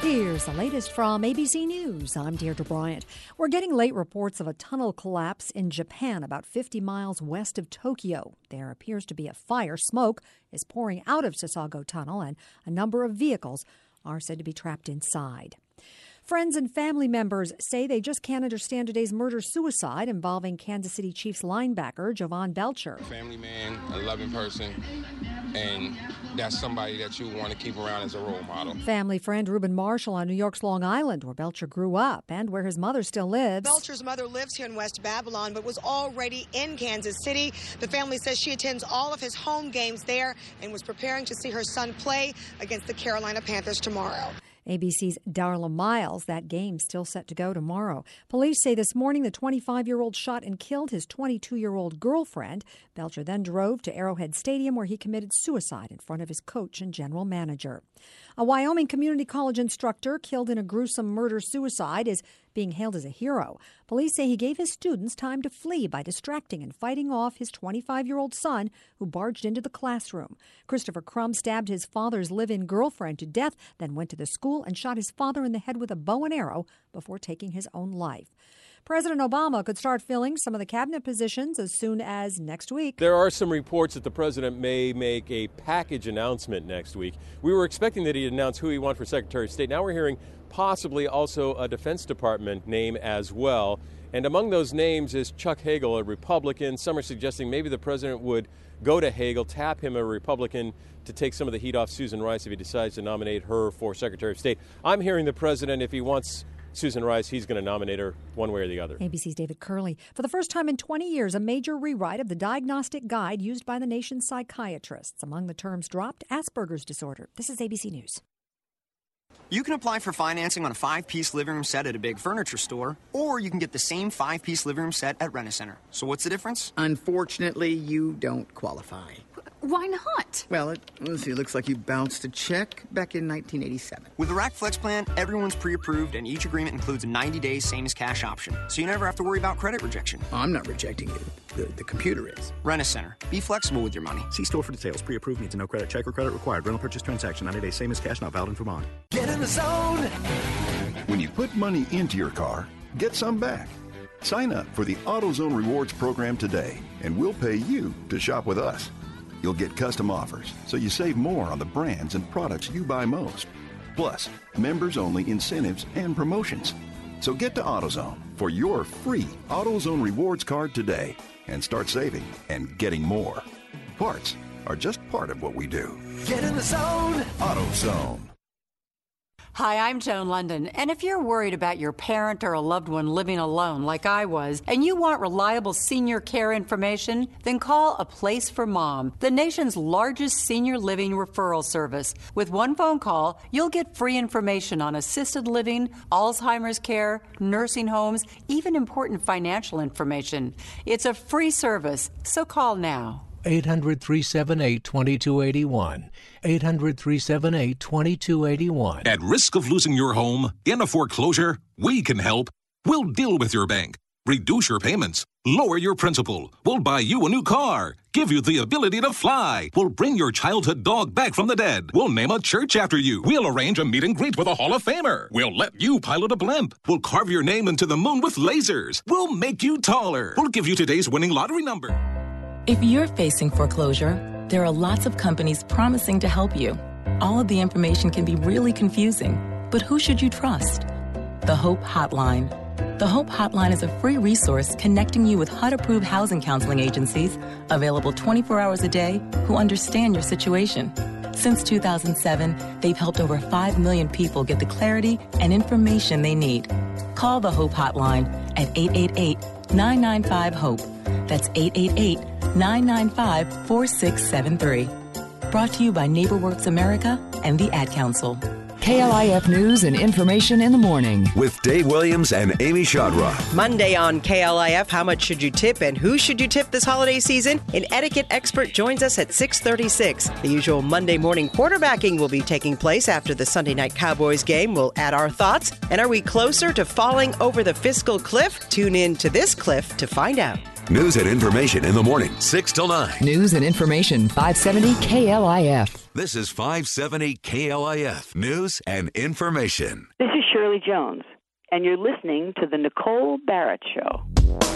Here's the latest from ABC News. I'm Deirdre Bryant. We're getting late reports of a tunnel collapse in Japan about 50 miles west of Tokyo. There appears to be a fire. Smoke is pouring out of Sasago Tunnel, and a number of vehicles are said to be trapped inside. Friends and family members say they just can't understand today's murder-suicide involving Kansas City Chiefs linebacker Jovan Belcher. Family man, a loving person, and that's somebody that you want to keep around as a role model. Family friend Reuben Marshall on New York's Long Island, where Belcher grew up and where his mother still lives. Belcher's mother lives here in West Babylon, but was already in Kansas City. The family says she attends all of his home games there and was preparing to see her son play against the Carolina Panthers tomorrow. ABC's Darla Miles. That game still set to go tomorrow. Police say this morning the 25-year-old shot and killed his 22-year-old girlfriend. Belcher then drove to Arrowhead Stadium, where he committed suicide in front of his coach and general manager. A Wyoming community college instructor killed in a gruesome murder-suicide is being hailed as a hero. Police say he gave his students time to flee by distracting and fighting off his 25-year-old son, who barged into the classroom. Christopher Crum stabbed his father's live-in girlfriend to death, then went to the school and shot his father in the head with a bow and arrow before taking his own life. President Obama could start filling some of the cabinet positions as soon as next week. There are some reports that the president may make a package announcement next week. We were expecting that he'd announce who he wants for Secretary of State. Now we're hearing possibly also a Defense Department name as well. And among those names is Chuck Hagel, a Republican. Some are suggesting maybe the president would go to Hagel, tap him, a Republican, to take some of the heat off Susan Rice if he decides to nominate her for Secretary of State. I'm hearing the president, if he wants Susan Rice, he's going to nominate her one way or the other. ABC's David Curley. For the first time in 20 years, a major rewrite of the diagnostic guide used by the nation's psychiatrists. Among the terms dropped, Asperger's disorder. This is ABC News. You can apply for financing on a 5-piece living room set at a big furniture store, or you can get the same 5-piece living room set at Rent-A-Center. So what's the difference? Unfortunately, you don't qualify. Why not? Well, let's see, it looks like you bounced a check back in 1987. With the Rack Flex plan, everyone's pre-approved, and each agreement includes a 90-day same-as-cash option, so you never have to worry about credit rejection. I'm not rejecting you. The computer is. Rent-A-Center. Be flexible with your money. See store for details. Pre-approved needs a no credit check or credit required. Rental purchase transaction. 90 days same as cash, not valid in Vermont. Get in the zone. When you put money into your car, get some back. Sign up for the AutoZone Rewards program today, and we'll pay you to shop with us. You'll get custom offers, so you save more on the brands and products you buy most. Plus, members-only incentives and promotions. So get to AutoZone for your free AutoZone Rewards card today and start saving and getting more. Parts are just part of what we do. Get in the zone. AutoZone. Hi, I'm Joan London, and if you're worried about your parent or a loved one living alone like I was, and you want reliable senior care information, then call A Place for Mom, the nation's largest senior living referral service. With one phone call, you'll get free information on assisted living, Alzheimer's care, nursing homes, even important financial information. It's a free service, so call now. 800-378-2281. 800-378-2281. At risk of losing your home in a foreclosure, we can help. We'll deal with your bank, reduce your payments, lower your principal. We'll buy you a new car, give you the ability to fly. We'll bring your childhood dog back from the dead. We'll name a church after you. We'll arrange a meet and greet with a Hall of Famer. We'll let you pilot a blimp. We'll carve your name into the moon with lasers. We'll make you taller. We'll give you today's winning lottery number. If you're facing foreclosure, there are lots of companies promising to help you. All of the information can be really confusing, but who should you trust? The Hope Hotline. The Hope Hotline is a free resource connecting you with HUD-approved housing counseling agencies, available 24 hours a day, who understand your situation. Since 2007, they've helped over 5 million people get the clarity and information they need. Call the Hope Hotline at 888-995-HOPE. That's 888-995-4673. Brought to you by NeighborWorks America and the Ad Council. KLIF News and Information in the Morning. With Dave Williams and Amy Shadra. Monday on KLIF, how much should you tip and who should you tip this holiday season? An etiquette expert joins us at 6:36. The usual Monday morning quarterbacking will be taking place after the Sunday night Cowboys game. We'll add our thoughts. And are we closer to falling over the fiscal cliff? Tune in to this cliff to find out. News and information in the morning, 6 till 9. News and information 570 KLIF. This is 570 KLIF. News and information. This is Shirley Jones, and you're listening to The Nicole Barrett Show.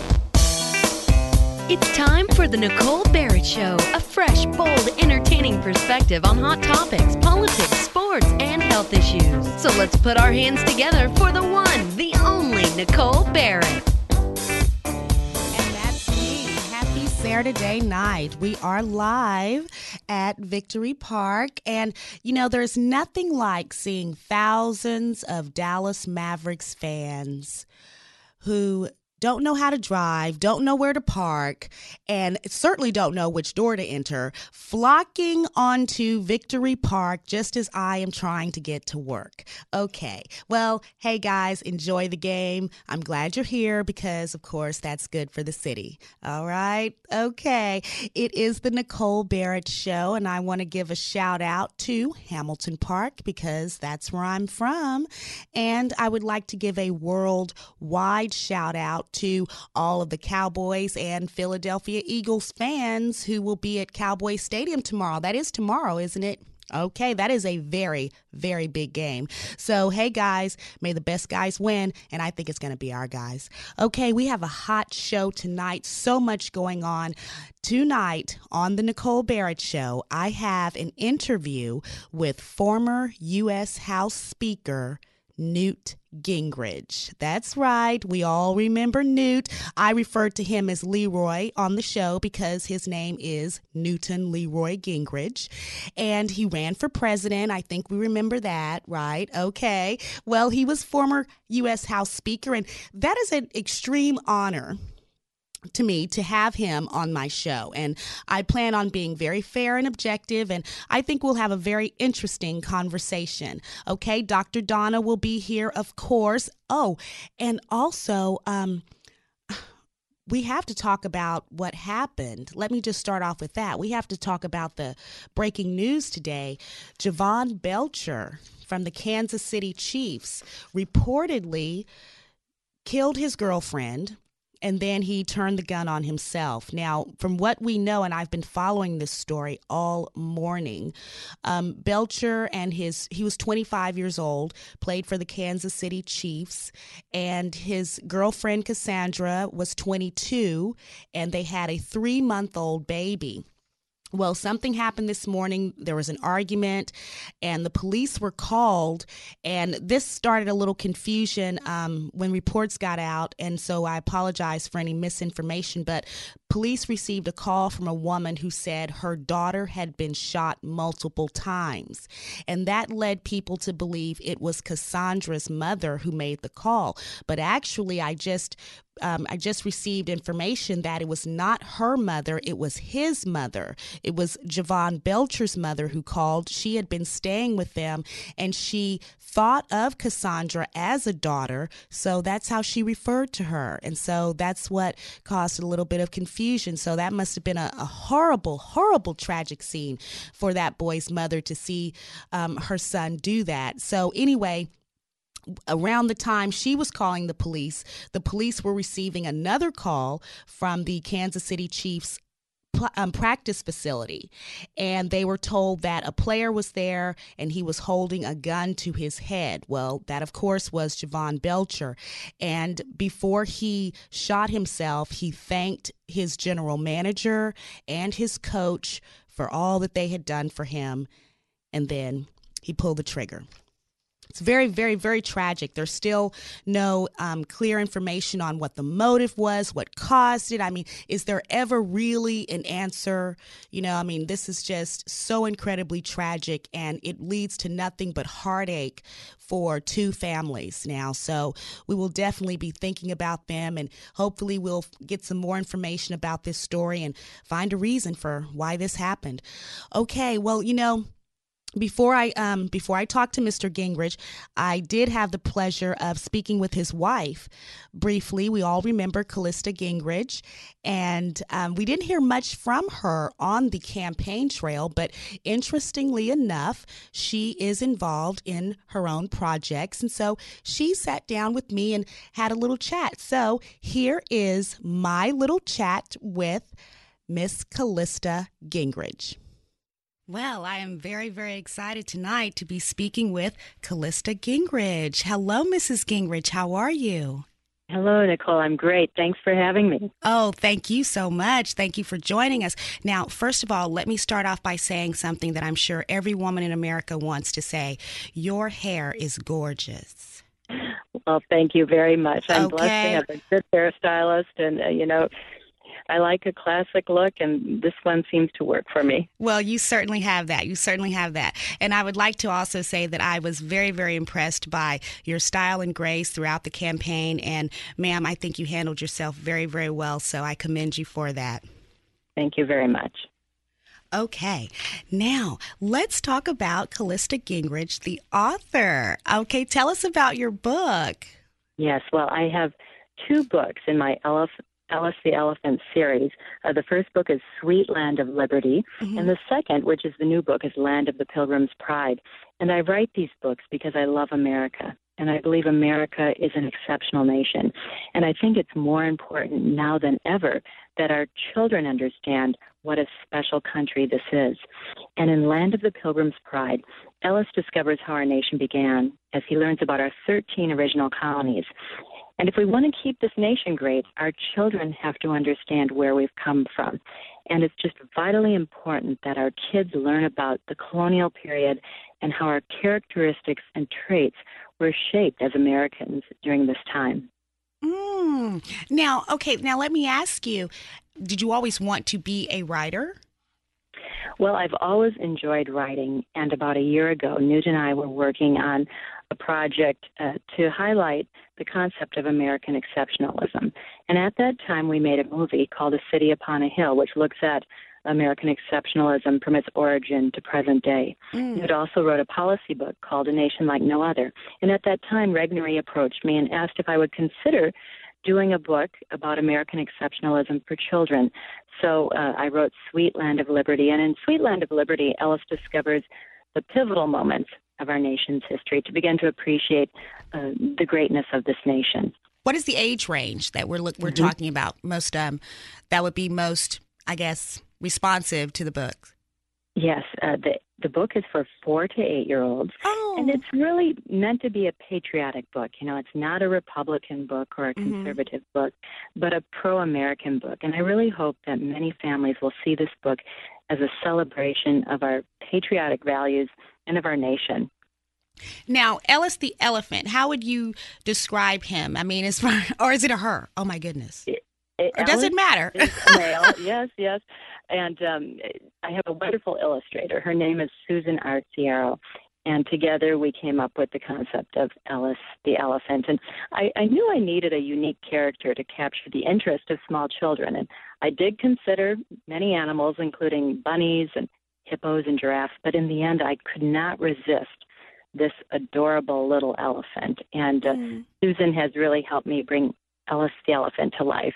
It's time for The Nicole Barrett Show, a fresh, bold, entertaining perspective on hot topics, politics, sports, and health issues. So let's put our hands together for the one, the only Nicole Barrett. And that's me. Happy Saturday night. We are live at Victory Park. And, you know, there's nothing like seeing thousands of Dallas Mavericks fans who don't know how to drive, don't know where to park, and certainly don't know which door to enter, flocking onto Victory Park just as I am trying to get to work. Okay, well, hey guys, enjoy the game. I'm glad you're here because, of course, that's good for the city. All right? Okay, it is the Nicole Barrett Show, and I want to give a shout out to Hamilton Park because that's where I'm from, and I would like to give a worldwide shout out to all of the Cowboys and Philadelphia Eagles fans who will be at Cowboy Stadium tomorrow. That is tomorrow, isn't it? Okay, that is a very, very big game. So, hey, guys, may the best guys win, and I think it's going to be our guys. Okay, we have a hot show tonight, so much going on. Tonight on the Nicole Barrett Show, I have an interview with former U.S. House Speaker Newt Gingrich. That's right. We all remember Newt. I referred to him as Leroy on the show because his name is Newton Leroy Gingrich, and he ran for president. I think we remember that, right? Okay. Well, he was former U.S. House Speaker, and that is an extreme honor to me to have him on my show. And I plan on being very fair and objective, and I think we'll have a very interesting conversation. Okay, Dr. Donna will be here, of course. Oh, and also, we have to talk about what happened. Let me just start off with that. We have to talk about the breaking news today. Javon Belcher from the Kansas City Chiefs reportedly killed his girlfriend, and then he turned the gun on himself. Now, from what we know, and I've been following this story all morning, Belcher and he was 25 years old, played for the Kansas City Chiefs, and his girlfriend Cassandra was 22, and they had a 3-month-old baby. Well, something happened this morning. There was an argument, and the police were called, and this started a little confusion when reports got out, and so I apologize for any misinformation, but police received a call from a woman who said her daughter had been shot multiple times, and that led people to believe it was Cassandra's mother who made the call. But actually, I just received information that it was not her mother, it was his mother. It was Javon Belcher's mother who called. She had been staying with them, and she thought of Cassandra as a daughter, so that's how she referred to her. And so that's what caused a little bit of confusion. So that must have been a horrible, horrible, tragic scene for that boy's mother to see her son do that. So anyway, around the time she was calling the police were receiving another call from the Kansas City Chiefs practice facility, and they were told that a player was there and he was holding a gun to his head. Well, that of course was Javon Belcher, and before he shot himself, he thanked his general manager and his coach for all that they had done for him, and then he pulled the trigger. It's very, very, very tragic. There's still no clear information on what the motive was, what caused it. I mean, is there ever really an answer? You know, I mean, this is just so incredibly tragic, and it leads to nothing but heartache for two families now. So we will definitely be thinking about them, and hopefully we'll get some more information about this story and find a reason for why this happened. Okay, well, you know, Before I talked to Mr. Gingrich, I did have the pleasure of speaking with his wife briefly. We all remember Callista Gingrich, and we didn't hear much from her on the campaign trail, but interestingly enough, she is involved in her own projects, and so she sat down with me and had a little chat. So here is my little chat with Miss Callista Gingrich. Well, I am very, very excited tonight to be speaking with Callista Gingrich. Hello, Mrs. Gingrich. How are you? Hello, Nicole. I'm great. Thanks for having me. Oh, thank you so much. Thank you for joining us. Now, first of all, let me start off by saying something that I'm sure every woman in America wants to say. Your hair is gorgeous. Well, thank you very much. I'm blessed to Okay. have a good hairstylist, and, I like a classic look, and this one seems to work for me. Well, you certainly have that. You certainly have that. And I would like to also say that I was very, very impressed by your style and grace throughout the campaign. And, ma'am, I think you handled yourself very, very well. So I commend you for that. Thank you very much. Okay. Now, let's talk about Callista Gingrich, the author. Okay, tell us about your book. Yes, well, I have 2 books in my Ellis the Elephant series. The first book is Sweet Land of Liberty, and the second, which is the new book, is Land of the Pilgrim's Pride. And I write these books because I love America, and I believe America is an exceptional nation. And I think it's more important now than ever that our children understand what a special country this is. And in Land of the Pilgrim's Pride, Ellis discovers how our nation began as he learns about our 13 original colonies. And if we want to keep this nation great, our children have to understand where we've come from. And it's just vitally important that our kids learn about the colonial period and how our characteristics and traits were shaped as Americans during this time. Now, let me ask you, did you always want to be a writer? Well, I've always enjoyed writing, and about a year ago, Newt and I were working on a project to highlight the concept of American exceptionalism. And at that time, we made a movie called A City Upon a Hill, which looks at American exceptionalism from its origin to present day. Newt also wrote a policy book called A Nation Like No Other. And at that time, Regnery approached me and asked if I would consider doing a book about American exceptionalism for children. So I wrote Sweet Land of Liberty. And in Sweet Land of Liberty, Ellis discovers the pivotal moments of our nation's history to begin to appreciate the greatness of this nation. What is the age range that we're talking about? Most that would be most, I guess, responsive to the book. Yes, the book is for 4 to 8-year-olds, and it's really meant to be a patriotic book. It's not a Republican book or a conservative book, but a pro-American book. And I really hope that many families will see this book as a celebration of our patriotic values and of our nation. Now, Ellis the Elephant, how would you describe him? I mean, or is it a her? Oh, my goodness. Or does it matter? Is a male. Yes. And I have a wonderful illustrator. Her name is Susan Arciero. And together we came up with the concept of Ellis the Elephant. And I knew I needed a unique character to capture the interest of small children. And I did consider many animals, including bunnies and hippos and giraffes. But in the end, I could not resist this adorable little elephant. And Susan has really helped me bring Ellis the Elephant to life.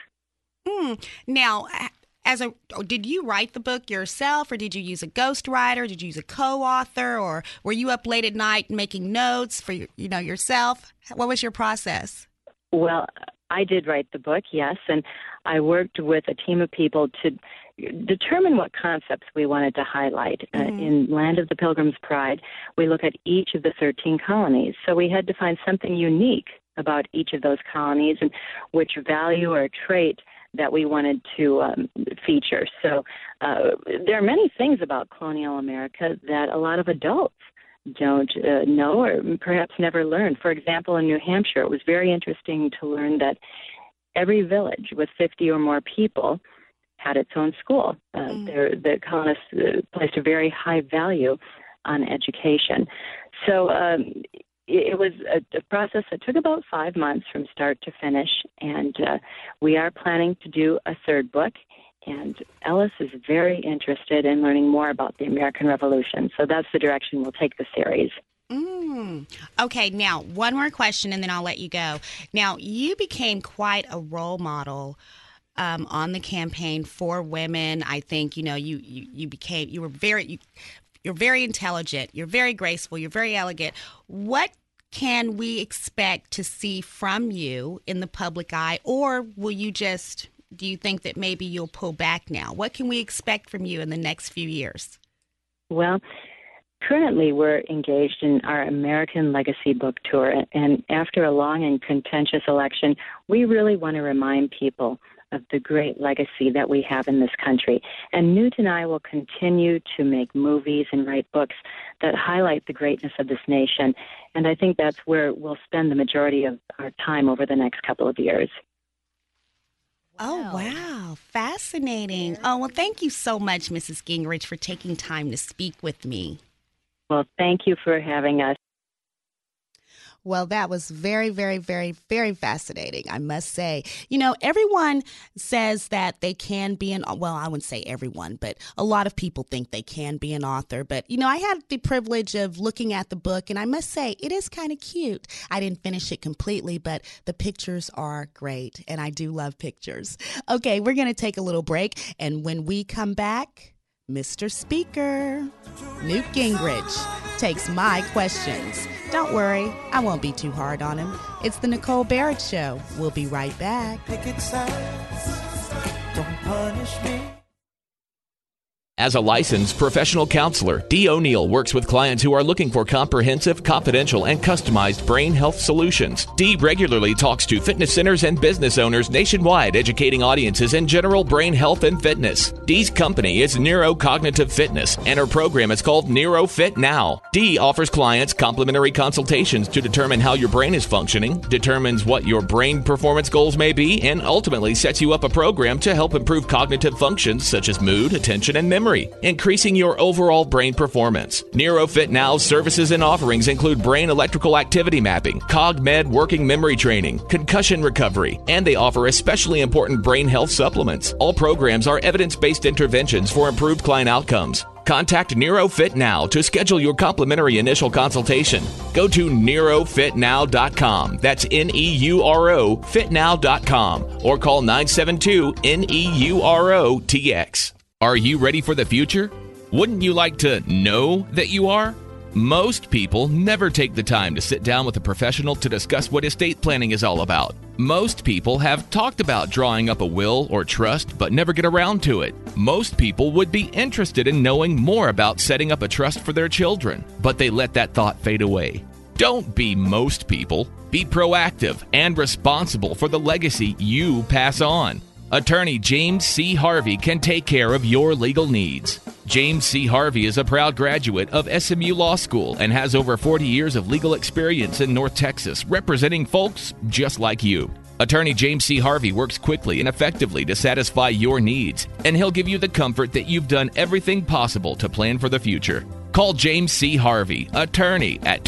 Now, did you write the book yourself, or did you use a ghostwriter? Did you use a co-author, or were you up late at night making notes for yourself? What was your process? Well, I did write the book, yes, and I worked with a team of people to determine what concepts we wanted to highlight. In Land of the Pilgrim's Pride, we look at each of the 13 colonies, so we had to find something unique about each of those colonies and which value or trait that we wanted to feature. So there are many things about colonial America that a lot of adults don't know or perhaps never learned. For example, in New Hampshire, it was very interesting to learn that every village with 50 or more people had its own school. The colonists placed a very high value on education. So it was a process that took about 5 months from start to finish, and we are planning to do a third book, And Ellis is very interested in learning more about the American Revolution. So that's the direction we'll take the series. Okay, now one more question and then I'll let you go. Now, you became quite a role model on the campaign for women. I think, you're very intelligent, you're very graceful, you're very elegant. What can we expect to see from you in the public eye, or do you think that maybe you'll pull back now? What can we expect from you in the next few years? Well, currently we're engaged in our American Legacy book tour, and after a long and contentious election, we really want to remind people of the great legacy that we have in this country. And Newt and I will continue to make movies and write books that highlight the greatness of this nation. And I think that's where we'll spend the majority of our time over the next couple of years. Oh, wow. Fascinating. Oh, well, thank you so much, Mrs. Gingrich, for taking time to speak with me. Well, thank you for having us. Well, that was very, very, very, very fascinating, I must say. Everyone says that they can be I wouldn't say everyone, but a lot of people think they can be an author. But, I had the privilege of looking at the book, and I must say it is kind of cute. I didn't finish it completely, but the pictures are great, and I do love pictures. Okay, we're going to take a little break, and when we come back, Mr. Speaker, Newt Gingrich, takes my questions. Don't worry, I won't be too hard on him. It's the Nicole Barrett Show. We'll be right back. Don't punish me. As a licensed professional counselor, Dee O'Neill works with clients who are looking for comprehensive, confidential, and customized brain health solutions. Dee regularly talks to fitness centers and business owners nationwide, educating audiences in general brain health and fitness. Dee's company is Neurocognitive Fitness, and her program is called NeuroFit Now. Dee offers clients complimentary consultations to determine how your brain is functioning, determines what your brain performance goals may be, and ultimately sets you up a program to help improve cognitive functions such as mood, attention, and memory, increasing your overall brain performance. NeuroFit Now's services and offerings include brain electrical activity mapping, CogMed working memory training, concussion recovery, and they offer especially important brain health supplements. All programs are evidence-based interventions for improved client outcomes. Contact NeuroFit Now to schedule your complimentary initial consultation. Go to neurofitnow.com. That's Neuro fitnow.com, or call 972-NEURO-TX. Are you ready for the future? Wouldn't you like to know that you are? Most people never take the time to sit down with a professional to discuss what estate planning is all about. Most people have talked about drawing up a will or trust, but never get around to it. Most people would be interested in knowing more about setting up a trust for their children, but they let that thought fade away. Don't be most people. Be proactive and responsible for the legacy you pass on. Attorney James C. Harvey can take care of your legal needs. James C. Harvey is a proud graduate of SMU Law School and has over 40 years of legal experience in North Texas, representing folks just like you. Attorney James C. Harvey works quickly and effectively to satisfy your needs, and he'll give you the comfort that you've done everything possible to plan for the future. Call James C. Harvey, attorney, at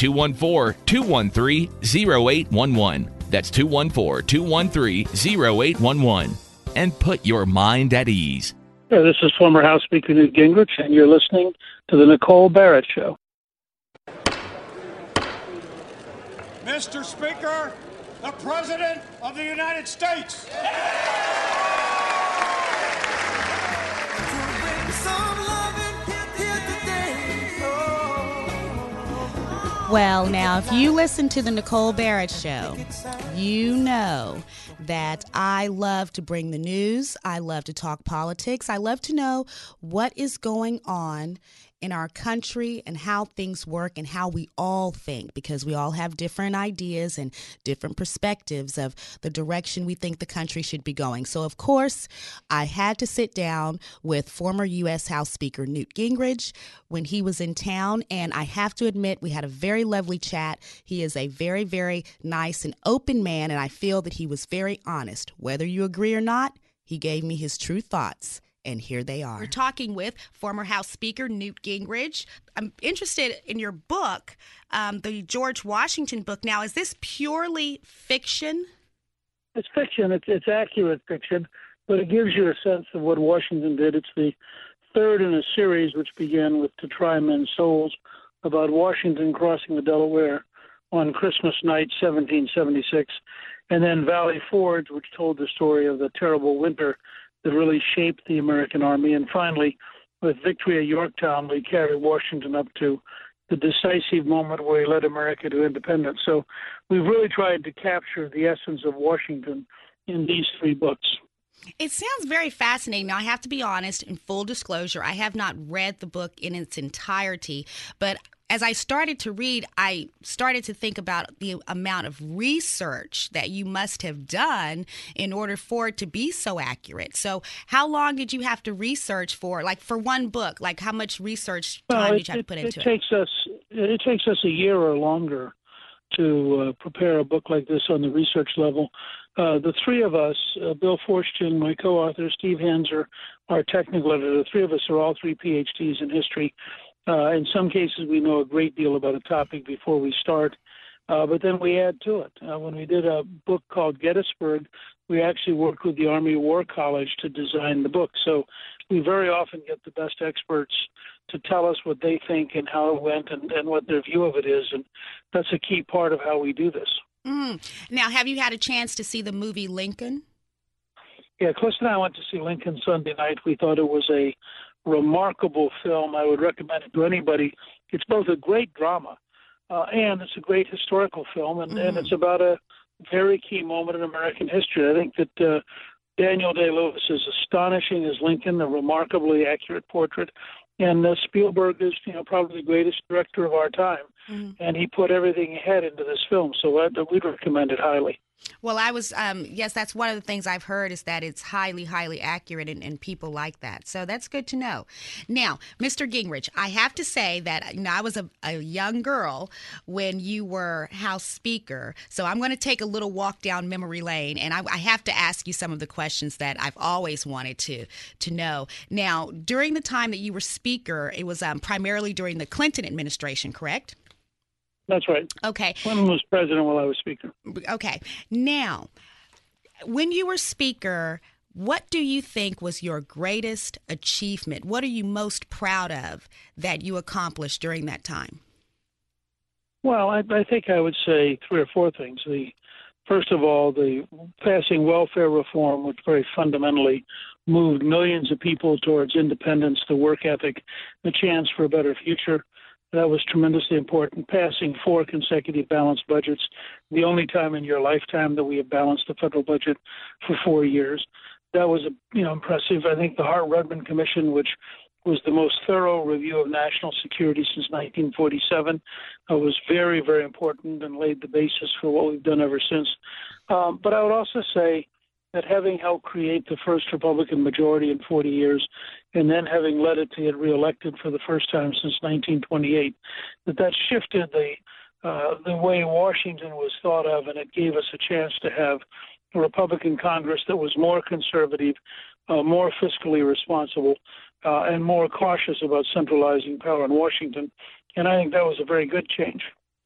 214-213-0811. That's 214-213-0811. And put your mind at ease. This is former House Speaker Newt Gingrich, and you're listening to the Nicole Barrett Show. Mr. Speaker, the President of the United States. Well, now, if you listen to the Nicole Barrett Show, you know that I love to bring the news. I love to talk politics. I love to know what is going on in our country and how things work and how we all think, because we all have different ideas and different perspectives of the direction we think the country should be going. So, of course, I had to sit down with former U.S. House Speaker Newt Gingrich when he was in town, and I have to admit we had a very lovely chat. He is a very, very nice and open man, and I feel that he was very honest. Whether you agree or not, he gave me his true thoughts. And here they are. We're talking with former House Speaker Newt Gingrich. I'm interested in your book, the George Washington book. Now, is this purely fiction? It's fiction. It's accurate fiction. but it gives you a sense of what Washington did. It's the third in a series which began with To Try Men's Souls, about Washington crossing the Delaware on Christmas night, 1776, and then Valley Forge, which told the story of the terrible winter that really shaped the American army. And finally, with Victory at Yorktown, we carry Washington up to the decisive moment where he led America to independence. So we've really tried to capture the essence of Washington in these three books. It sounds very fascinating. Now, I have to be honest, in full disclosure, I have not read the book in its entirety, but as I started to read, I started to think about the amount of research that you must have done in order for it to be so accurate. So how long did you have to research for, like for one book? Like how much research time did you have to put into it? It takes us a year or longer to prepare a book like this on the research level. The three of us, Bill Forstchen, my co-author, Steve Hanser, our technical editor, the three of us are all three PhDs in history. In some cases, we know a great deal about a topic before we start, but then we add to it. When we did a book called Gettysburg, we actually worked with the Army War College to design the book. So we very often get the best experts to tell us what they think and how it went and what their view of it is. And that's a key part of how we do this. Now, have you had a chance to see the movie Lincoln? Yeah, Cliff and I went to see Lincoln Sunday night. We thought it was a remarkable film. I would recommend it to anybody. It's both a great drama and it's a great historical film, and it's about a very key moment in American history. I think that Daniel Day-Lewis is astonishing as Lincoln, a remarkably accurate portrait, and Spielberg is, probably the greatest director of our time, and he put everything he had into this film, so we'd recommend it highly. Well, I was, yes, that's one of the things I've heard is that it's highly, highly accurate and people like that. So that's good to know. Now, Mr. Gingrich, I have to say that, I was a young girl when you were House Speaker. So I'm going to take a little walk down memory lane, and I have to ask you some of the questions that I've always wanted to know. Now, during the time that you were Speaker, it was primarily during the Clinton administration, correct? That's right. Okay. Clinton was president while I was Speaker. Okay. Now, when you were Speaker, what do you think was your greatest achievement? What are you most proud of that you accomplished during that time? Well, I think I would say three or four things. First of all, the passing welfare reform, which very fundamentally moved millions of people towards independence, the work ethic, the chance for a better future. That was tremendously important. Passing 4 consecutive balanced budgets, the only time in your lifetime that we have balanced the federal budget for 4 years. That was, impressive. I think the Hart-Rudman Commission, which was the most thorough review of national security since 1947, was very, very important and laid the basis for what we've done ever since. But I would also say that having helped create the first Republican majority in 40 years, and then having led it to get reelected for the first time since 1928, that shifted the way Washington was thought of, and it gave us a chance to have a Republican Congress that was more conservative, more fiscally responsible, and more cautious about centralizing power in Washington. And I think that was a very good change.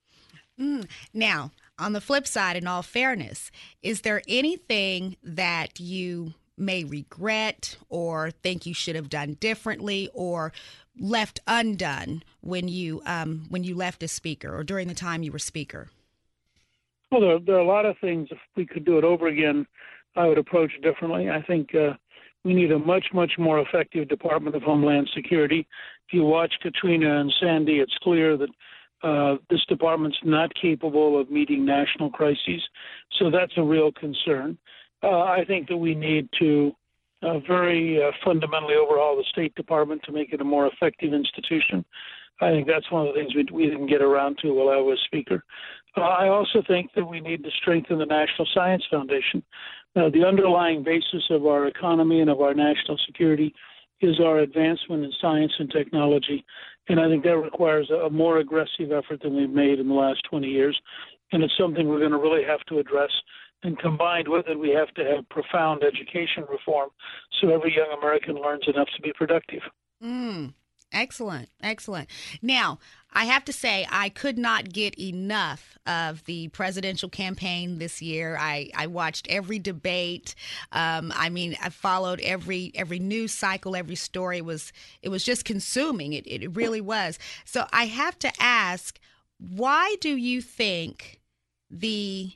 Now, on the flip side, in all fairness, is there anything that you may regret or think you should have done differently or left undone when you left as Speaker or during the time you were Speaker? Well, there are a lot of things. If we could do it over again, I would approach differently. I think we need a much, much more effective Department of Homeland Security. If you watch Katrina and Sandy, it's clear that this department's not capable of meeting national crises. So that's a real concern. I think that we need to very fundamentally overhaul the State Department to make it a more effective institution. I think that's one of the things we didn't get around to while I was Speaker. I also think that we need to strengthen the National Science Foundation. The underlying basis of our economy and of our national security is our advancement in science and technology. And I think that requires a more aggressive effort than we've made in the last 20 years. And it's something we're going to really have to address. And combined with it, we have to have profound education reform so every young American learns enough to be productive. Excellent. Excellent. Now, I have to say, I could not get enough of the presidential campaign this year. I watched every debate. I followed every news cycle, every story. It was just consuming. It really was. So I have to ask, why do you think the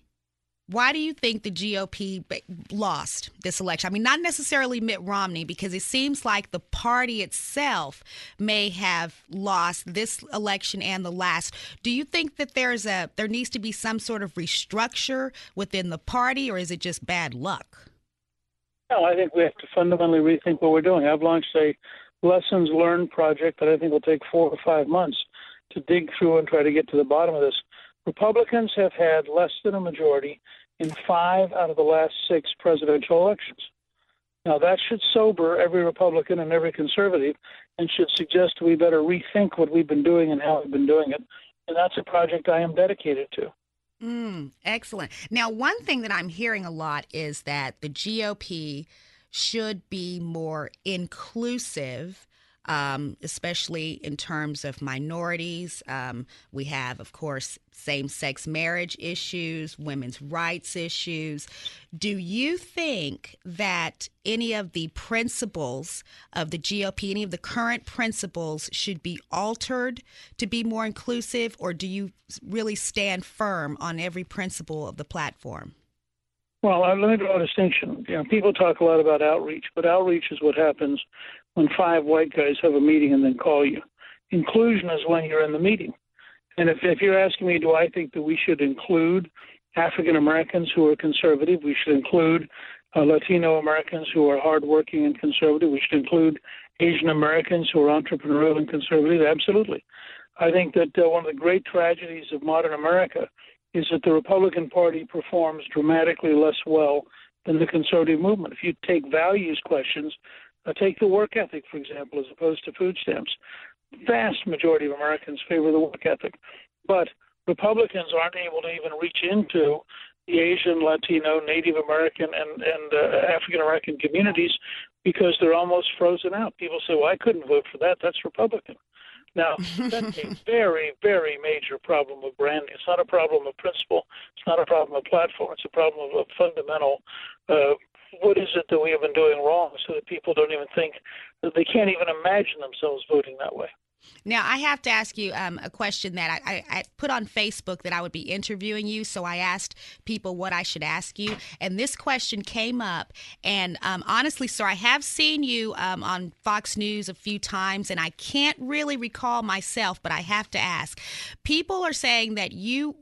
GOP lost this election? I mean, not necessarily Mitt Romney, because it seems like the party itself may have lost this election and the last. Do you think that there needs to be some sort of restructure within the party, or is it just bad luck? No, I think we have to fundamentally rethink what we're doing. I've launched a lessons learned project that I think will take 4 or 5 months to dig through and try to get to the bottom of this. Republicans have had less than a majority in 5 out of the last 6 presidential elections. Now, that should sober every Republican and every conservative and should suggest we better rethink what we've been doing and how we've been doing it. And that's a project I am dedicated to. Excellent. Now, one thing that I'm hearing a lot is that the GOP should be more inclusive, especially in terms of minorities. We have, of course, same-sex marriage issues, women's rights issues. Do you think that any of the principles of the GOP, any of the current principles, should be altered to be more inclusive, or do you really stand firm on every principle of the platform? Well, let me draw a distinction. People talk a lot about outreach, but outreach is what happens when 5 white guys have a meeting and then call you. Inclusion is when you're in the meeting. And if you're asking me, do I think that we should include African Americans who are conservative? We should include Latino Americans who are hardworking and conservative. We should include Asian Americans who are entrepreneurial and conservative. Absolutely. I think that one of the great tragedies of modern America is that the Republican Party performs dramatically less well than the conservative movement. If you take values questions, take the work ethic, for example, as opposed to food stamps. Vast majority of Americans favor the work ethic. But Republicans aren't able to even reach into the Asian, Latino, Native American, and African American communities because they're almost frozen out. People say, well, I couldn't vote for that. That's Republican. Now, that's a very, very major problem of branding. It's not a problem of principle. It's not a problem of platform. It's a problem of fundamental what is it that we have been doing wrong so that people don't even think, that they can't even imagine themselves voting that way. Now, I have to ask you a question that I put on Facebook that I would be interviewing you, so I asked people what I should ask you, and this question came up, and honestly, sir, I have seen you on Fox News a few times, and I can't really recall myself, but I have to ask. People are saying that you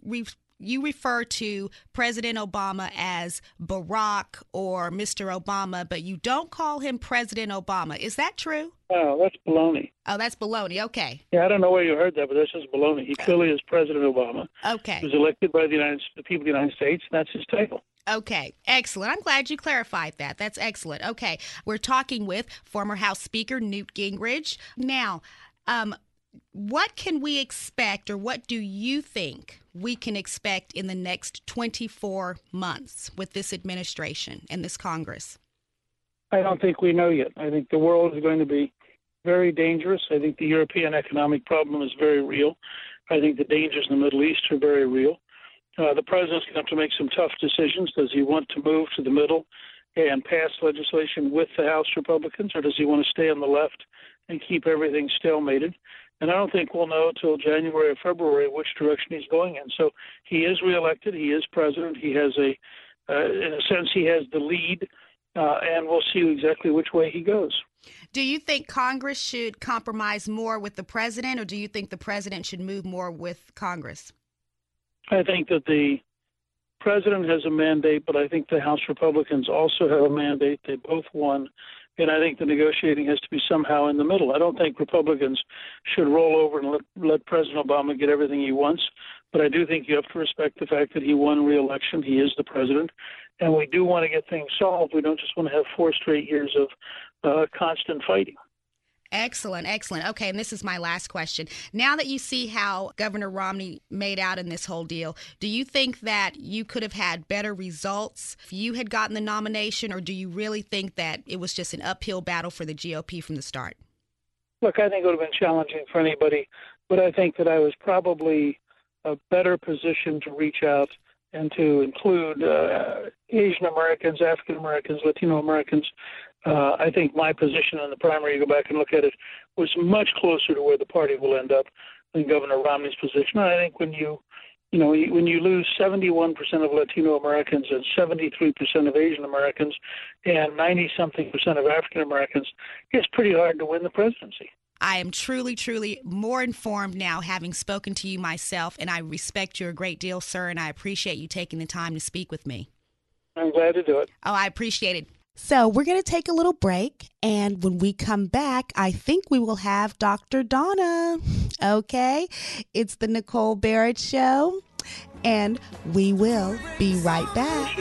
refer to President Obama as Barack or Mr. Obama, but you don't call him President Obama. Is that true? Oh, that's baloney. Oh, that's baloney. Okay. Yeah, I don't know where you heard that, but that's just baloney. He clearly is President Obama. Okay. He was elected by the people of the United States, and that's his title. Okay, excellent. I'm glad you clarified that. That's excellent. Okay, we're talking with former House Speaker Newt Gingrich. Now, what can we expect, or what do you think we can expect in the next 24 months with this administration and this Congress? I don't think we know yet. I think the world is going to be very dangerous. I think the European economic problem is very real. I think the dangers in the Middle East are very real. The president's going to have to make some tough decisions. Does he want to move to the middle and pass legislation with the House Republicans, or does he want to stay on the left and keep everything stalemated? And I don't think we'll know until January or February which direction he's going in. So he is reelected. He is president. He has in a sense, he has the lead, and we'll see exactly which way he goes. Do you think Congress should compromise more with the president, or do you think the president should move more with Congress? I think that the president has a mandate, but I think the House Republicans also have a mandate. They both won. And I think the negotiating has to be somehow in the middle. I don't think Republicans should roll over and let President Obama get everything he wants. But I do think you have to respect the fact that he won re-election. He is the president. And we do want to get things solved. We don't just want to have 4 straight years of constant fighting. Excellent, excellent. Okay, and this is my last question. Now that you see how Governor Romney made out in this whole deal, do you think that you could have had better results if you had gotten the nomination, or do you really think that it was just an uphill battle for the GOP from the start? Look, I think it would have been challenging for anybody, but I think that I was probably a better position to reach out and to include Asian Americans, African Americans, Latino Americans. I think my position in the primary, you go back and look at it, was much closer to where the party will end up than Governor Romney's position. And I think when you lose 71% of Latino Americans and 73% of Asian Americans and 90-something% of African Americans, it's pretty hard to win the presidency. I am truly, truly more informed now, having spoken to you myself, and I respect you a great deal, sir, and I appreciate you taking the time to speak with me. I'm glad to do it. Oh, I appreciate it. So we're going to take a little break, and when we come back, I think we will have Dr. Donna. Okay? It's the Nicole Barrett Show, and we will be right back.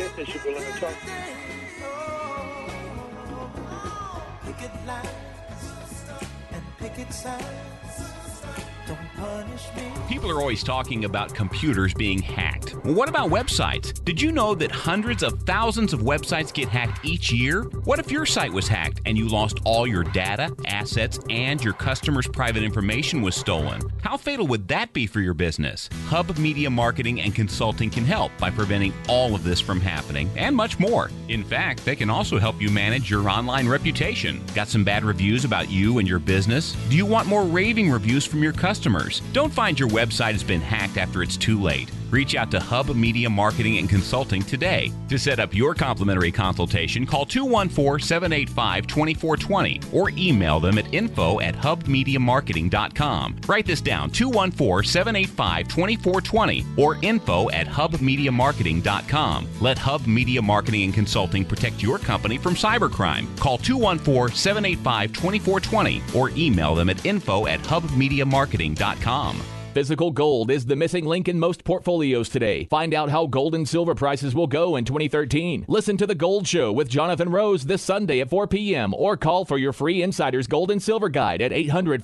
People are always talking about computers being hacked. Well, what about websites? Did you know that hundreds of thousands of websites get hacked each year? What if your site was hacked and you lost all your data, assets, and your customers' private information was stolen? How fatal would that be for your business? Hub Media Marketing and Consulting can help by preventing all of this from happening and much more. In fact, they can also help you manage your online reputation. Got some bad reviews about you and your business? Do you want more raving reviews from your customers? Don't find your website has been hacked after it's too late. Reach out to Hub Media Marketing and Consulting today. To set up your complimentary consultation, call 214-785-2420 or email them at info@hubmediamarketing.com. Write this down, 214-785-2420 or info@hubmediamarketing.com. Let Hub Media Marketing and Consulting protect your company from cybercrime. Call 214-785-2420 or email them at info@hubmediamarketing.com. Physical gold is the missing link in most portfolios today. Find out how gold and silver prices will go in 2013. Listen to The Gold Show with Jonathan Rose this Sunday at 4 p.m. or call for your free Insider's Gold and Silver Guide at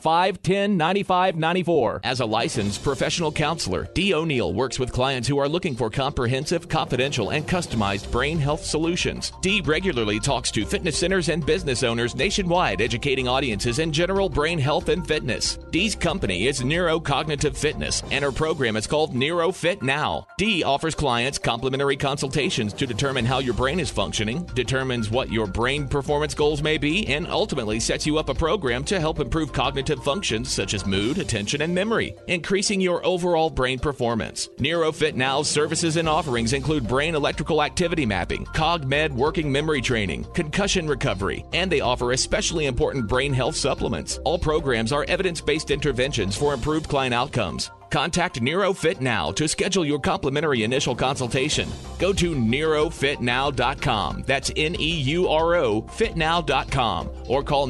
800-510-9594. As a licensed professional counselor, Dee O'Neill works with clients who are looking for comprehensive, confidential, and customized brain health solutions. Dee regularly talks to fitness centers and business owners nationwide, educating audiences in general brain health and fitness. Dee's company is Neurocognitive Fitness, and her program is called NeuroFit Now. Dee offers clients complimentary consultations to determine how your brain is functioning, determines what your brain performance goals may be, and ultimately sets you up a program to help improve cognitive functions such as mood, attention, and memory, increasing your overall brain performance. NeuroFit Now's services and offerings include brain electrical activity mapping, CogMed working memory training, concussion recovery, and they offer especially important brain health supplements. All programs are evidence-based interventions for improved client outcomes. Contact NeuroFit Now to schedule your complimentary initial consultation. Go to neurofitnow.com. That's Neuro fitnow.com or call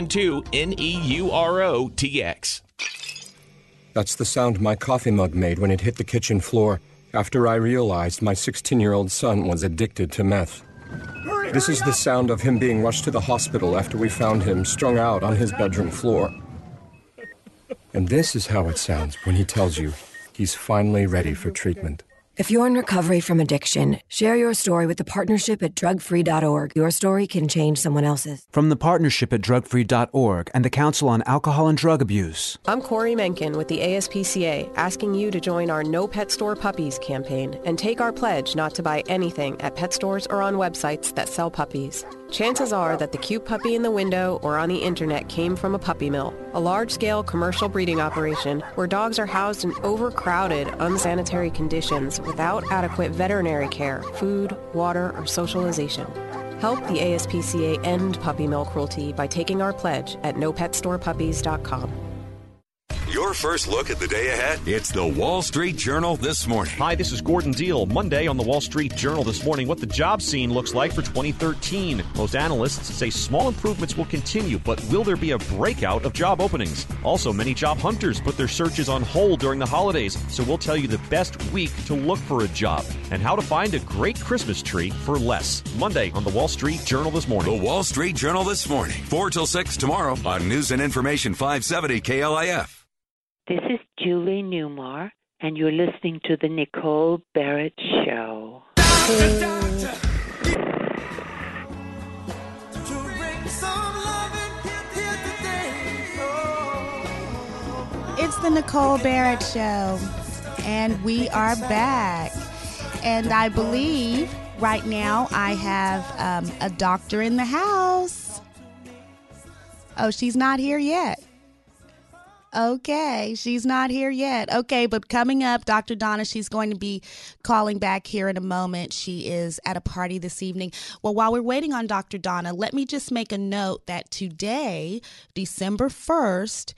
972-NEURO-TX. That's the sound my coffee mug made when it hit the kitchen floor after I realized my 16-year-old son was addicted to meth. This is the sound of him being rushed to the hospital after we found him strung out on his bedroom floor. And this is how it sounds when he tells you he's finally ready for treatment. If you're in recovery from addiction, share your story with the Partnership at drugfree.org. Your story can change someone else's. From the Partnership at drugfree.org and the Council on Alcohol and Drug Abuse. I'm Corey Menken with the ASPCA, asking you to join our No Pet Store Puppies campaign and take our pledge not to buy anything at pet stores or on websites that sell puppies. Chances are that the cute puppy in the window or on the internet came from a puppy mill, a large-scale commercial breeding operation where dogs are housed in overcrowded, unsanitary conditions without adequate veterinary care, food, water, or socialization. Help the ASPCA end puppy mill cruelty by taking our pledge at nopetstorepuppies.com. Your first look at the day ahead. It's the Wall Street Journal this morning. Hi, this is Gordon Deal. Monday on the Wall Street Journal this morning, what the job scene looks like for 2013. Most analysts say small improvements will continue, but will there be a breakout of job openings? Also, many job hunters put their searches on hold during the holidays, so we'll tell you the best week to look for a job and how to find a great Christmas tree for less. Monday on the Wall Street Journal this morning. The Wall Street Journal this morning, 4 till 6 tomorrow on News and Information 570 KLIF. This is Julie Newmar, and you're listening to The Nicole Barrett Show. the Nicole Barrett Show, and we are back. And I believe right now I have a doctor in the house. Oh, she's not here yet. Okay, she's not here yet. Okay, but coming up, Dr. Donna, she's going to be calling back here in a moment. She is at a party this evening. Well, while we're waiting on Dr. Donna, let me just make a note that today, December 1st,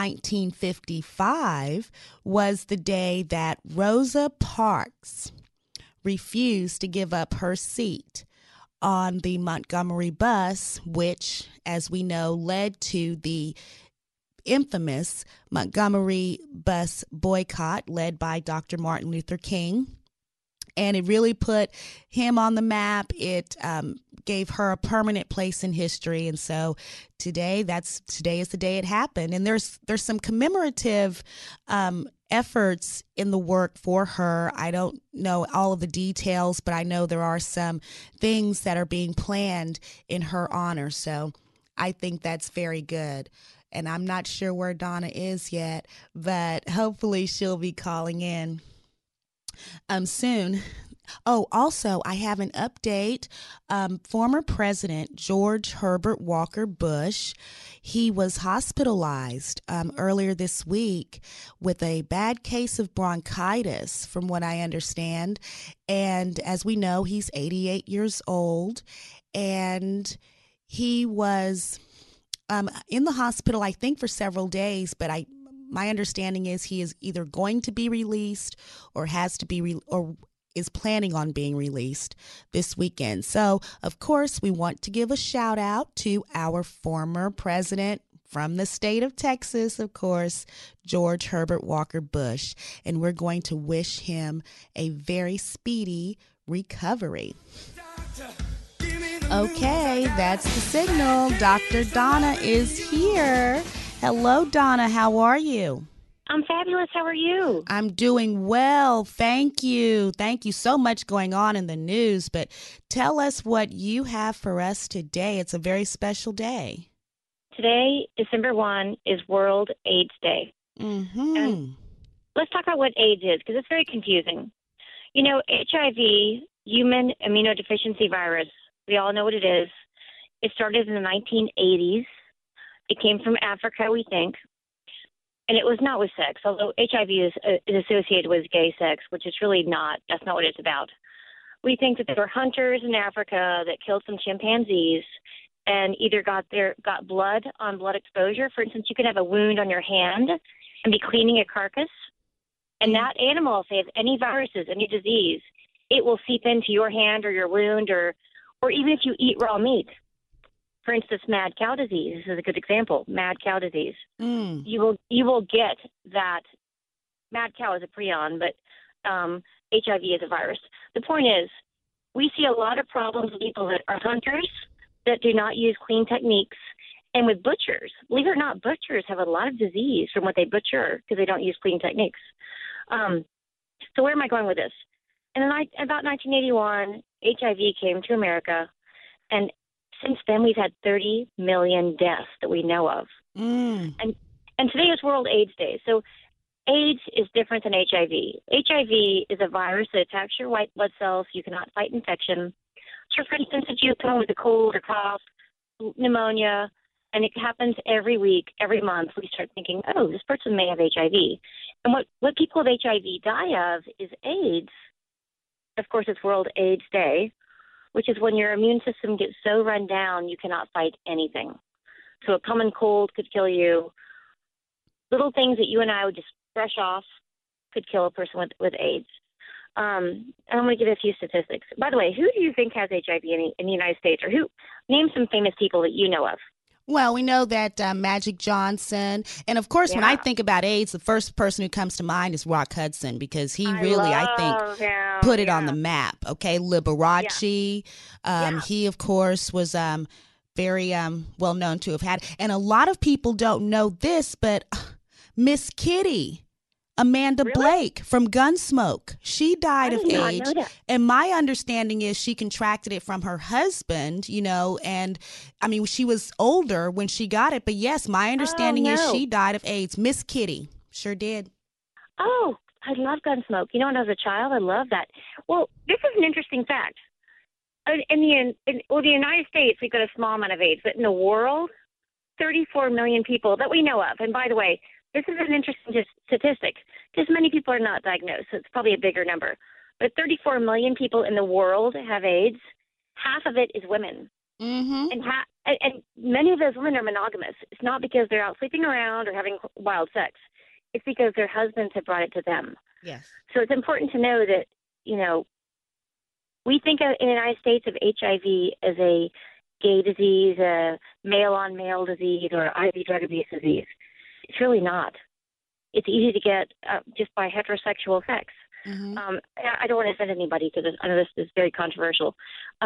1955, was the day that Rosa Parks refused to give up her seat on the Montgomery bus, which, as we know, led to the infamous Montgomery bus boycott led by Dr. Martin Luther King. And it really put him on the map. It gave her a permanent place in history. And so today is the day it happened. And there's some commemorative efforts in the work for her. I don't know all of the details, but I know there are some things that are being planned in her honor. So I think that's very good. And I'm not sure where Donna is yet, but hopefully she'll be calling in soon. Oh, also, I have an update. Former President George Herbert Walker Bush, he was hospitalized earlier this week with a bad case of bronchitis, from what I understand. And as we know, he's 88 years old, and he was in the hospital, I think, for several days, but my understanding is he is either going to be released or has to be or is planning on being released this weekend. So, of course, we want to give a shout out to our former president from the state of Texas, of course, George Herbert Walker Bush, and we're going to wish him a very speedy recovery. Okay, that's the signal. Dr. Donna is here. Hello, Donna. How are you? I'm fabulous. How are you? I'm doing well. Thank you. Thank you. So much going on in the news, but tell us what you have for us today. It's a very special day. Today, December 1, is World AIDS Day. Mm-hmm. And let's talk about what AIDS is, because it's very confusing. You know, HIV, human immunodeficiency virus, we all know what it is. It started in the 1980s. It came from Africa, we think. And it was not with sex, although HIV is associated with gay sex, which is really not. That's not what it's about. We think that there were hunters in Africa that killed some chimpanzees and either got blood on blood exposure. For instance, you could have a wound on your hand and be cleaning a carcass. And that animal, if they have any viruses, any disease, it will seep into your hand or your wound or even if you eat raw meat. For instance, mad cow disease. This is a good example. Mad cow disease. You will get that. Mad cow is a prion, but HIV is a virus. The point is, we see a lot of problems with people that are hunters that do not use clean techniques, and with butchers. Believe it or not, butchers have a lot of disease from what they butcher because they don't use clean techniques. So where am I going with this? In about 1981, HIV came to America, and since then, we've had 30 million deaths that we know of. And today is World AIDS Day. So AIDS is different than HIV. HIV is a virus that attacks your white blood cells. You cannot fight infection. So, for instance, if you come with a cold or cough, pneumonia, and it happens every week, every month, we start thinking, oh, this person may have HIV. And what people with HIV die of is AIDS. Of course, it's World AIDS Day, which is when your immune system gets so run down you cannot fight anything. So a common cold could kill you. Little things that you and I would just brush off could kill a person with AIDS. And I'm going to give a few statistics. By the way, who do you think has HIV in the United States? Or name some famous people that you know of. Well, we know that Magic Johnson. And, of course, when I think about AIDS, the first person who comes to mind is Rock Hudson because he really, I think, put it on the map. Okay, Liberace. He, of course, was very well known to have had. And a lot of people don't know this, but Miss Kitty, Amanda Blake from Gunsmoke, she died of AIDS. And my understanding is she contracted it from her husband, and I mean, she was older when she got it. But yes, my understanding is she died of AIDS. Miss Kitty. Sure did. Oh, I love Gunsmoke. You know, when I was a child, I loved that. Well, this is an interesting fact. In the United States, we've got a small amount of AIDS, but in the world, 34 million people that we know of. And by the way, this is an interesting statistic because many people are not diagnosed, so it's probably a bigger number. But 34 million people in the world have AIDS. Half of it is women. Mm-hmm. And many of those women are monogamous. It's not because they're out sleeping around or having wild sex. It's because their husbands have brought it to them. Yes. So it's important to know that, you know, we think in the United States of HIV as a gay disease, a male-on-male disease, or IV drug abuse disease. It's really not. It's easy to get just by heterosexual sex. Mm-hmm. I don't want to offend anybody because I know this is very controversial.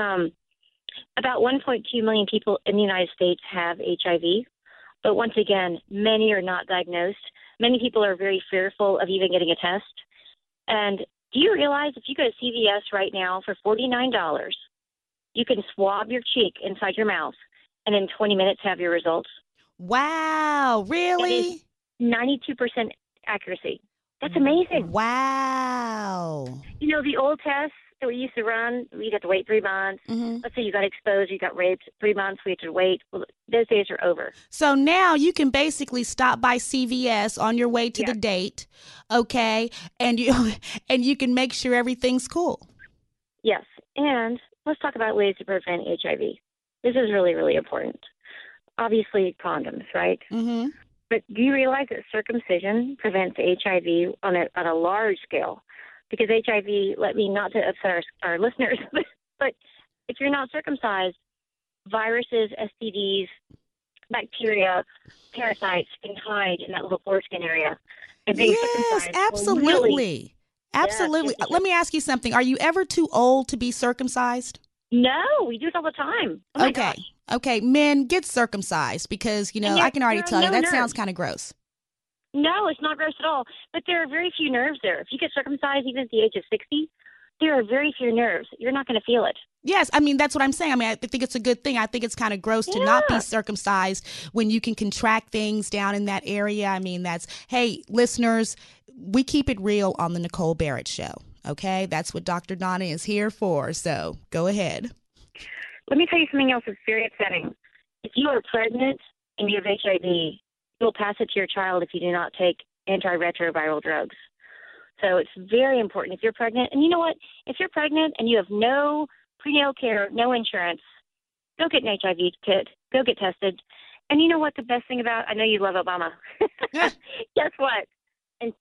About 1.2 million people in the United States have HIV, but once again, many are not diagnosed. Many people are very fearful of even getting a test. And do you realize if you go to CVS right now for $49, you can swab your cheek inside your mouth and in 20 minutes have your results? Wow, really? 92% accuracy. That's amazing. Wow. You know, the old tests that we used to run, we'd have to wait 3 months. Mm-hmm. Let's say you got exposed, you got raped, 3 months, we had to wait. Well, those days are over. So now you can basically stop by CVS on your way to the date, okay? And you can make sure everything's cool. Yes. And let's talk about ways to prevent HIV. This is really, really important. Obviously, condoms, right? Mm-hmm. But do you realize that circumcision prevents HIV on a large scale? Because HIV, let me not to upset our listeners, but if you're not circumcised, viruses, STDs, bacteria, parasites can hide in that little foreskin area. And being circumcised absolutely. Absolutely. Yes. Let me ask you something. Are you ever too old to be circumcised? No, we do it all the time. Oh my gosh. Okay, men, get circumcised because, you know, I can already tell you that sounds kind of gross. No, it's not gross at all. But there are very few nerves there. If you get circumcised even at the age of 60, there are very few nerves. You're not going to feel it. Yes, I mean, that's what I'm saying. I mean, I think it's a good thing. I think it's kind of gross to not be circumcised when you can contract things down in that area. I mean, hey, listeners, we keep it real on the Nicole Barrett Show, okay? That's what Dr. Donna is here for, so go ahead. Let me tell you something else that's very upsetting. If you are pregnant and you have HIV, you'll pass it to your child if you do not take antiretroviral drugs. So it's very important if you're pregnant. And you know what? If you're pregnant and you have no prenatal care, no insurance, go get an HIV kit. Go get tested. And you know what the best thing about? I know you love Obama. Guess what? In